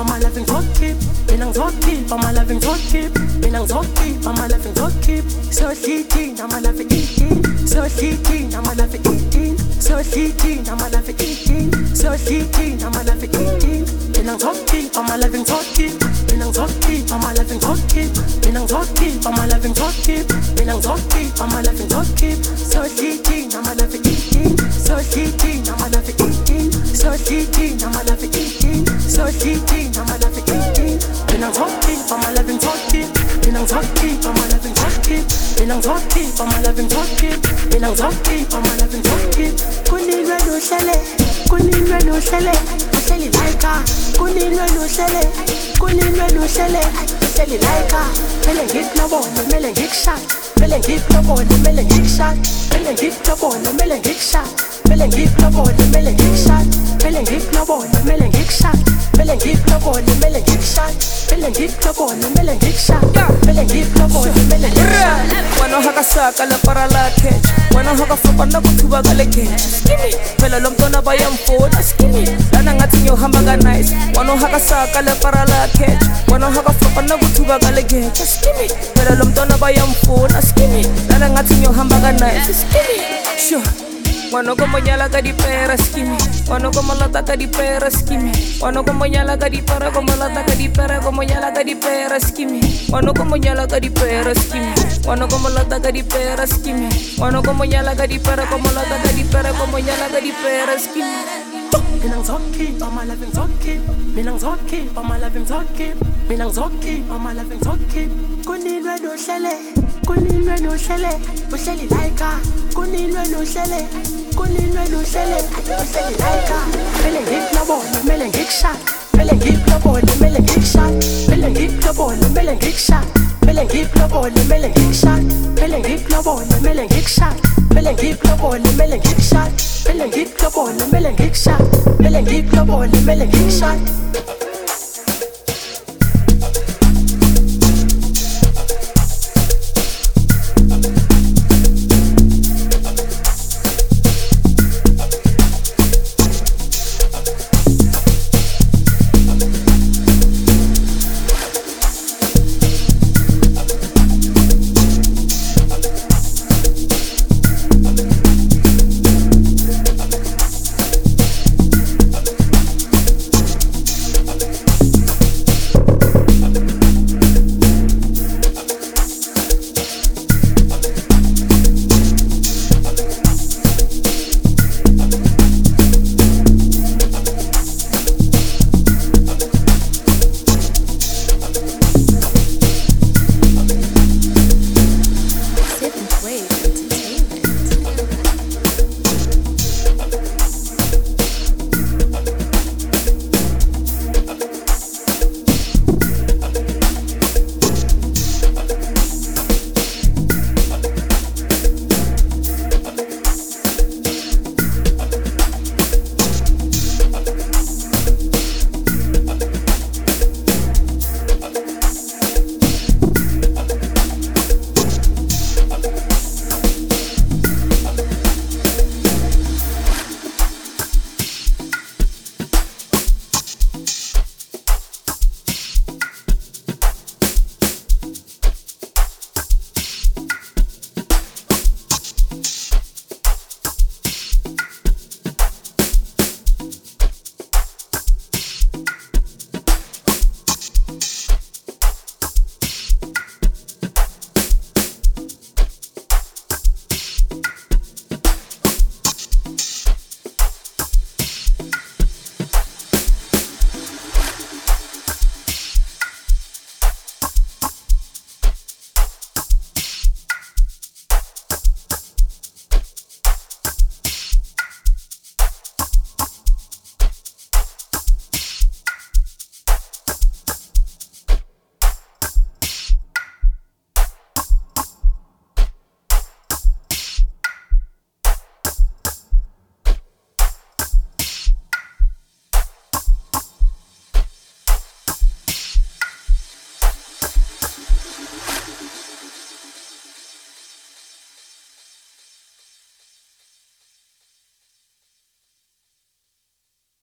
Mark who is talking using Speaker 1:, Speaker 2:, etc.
Speaker 1: my loving tot keep. Minang tot keep, my loving tot keep. Minang tot keep, my loving tot keep. So sheeting, I'm a loving eating. So sheeting, I'm a loving eating. So sheeting, I'm a loving eating. So sheeting, I'm a loving eating. Minang tot keep, my loving tot keep. Minang tot keep, my loving tot keep. Minang tot keep, my loving tot keep. Minang tot keep, my loving tot keep. So sheeting, I'm a loving eating. So sheeting, I'm a loving eating. So sheeting, I'm a loving eating. So sheeting, I'm a loving eating. Minang tot keep, my loving tot keep. Minang tot keep, my loving tot keep. Minang tot keep, my loving tot keep. Minang tot keep, my loving tot keep. Kunilwe no shele, kunilwe no shele. Shele laika, kunilwe no shele, kunilwe no shele. Shele laika, mele ngik no bone, mele ngik shot. Mele ngik no bone, mele ngik shot. Mele ngik no bone, mele ngik shot. Mele ngik no bone, mele ngik shot. Mele ngik no bone, mele ngik shot. Mele ngik no bone, mele ngik shot. Mele ngik no bone, mele ngik shot. Mele ngik no bone, mele ngik shot.
Speaker 2: Wano hakasaka la para la catch. Wano hakafupa na kutuba kale catch. Skimmy, pela lomtona bayamfona. Skimmy, lana ngati nyo hambaga nice. Wano hakasaka la para la catch. Wano hakafupa na kutuba kale catch. Skimmy, pela lomtona bayamfona. Skimmy, lana ngati nyo hambaga nice. Skimmy, sure. Wano como nyala ka di pera skimmy. Wano como lata ka di pera skimmy. Wano como nyala ka di pera como lata ka di pera como nyala ka di pera skimmy. Wano como nyala ka di pera skimmy. Wano como lata ka di pera skimmy. Wano como nyala ka di pera como lata ka di pera como nyala ka di pera skimmy.
Speaker 1: Minang tot keep, my loving tot keep. Minang tot keep, my loving tot keep. Minang tot keep, my loving tot keep. Kunilwe no shele, kunilwe no shele. Shele laika, kunilwe no shele. Kunilwe no shele, shele laika. Mele ngik no bone, mele ngik shot. Mele ngik no bone, mele ngik shot. Mele ngik no bone, mele ngik shot. Mele ngik no bone, mele ngik shot. Mele ngik no bone, mele ngik shot. Mele ngik no bone, mele ngik shot. Mele ngik no bone, mele ngik shot. Mele ngik no bone, mele ngik shot.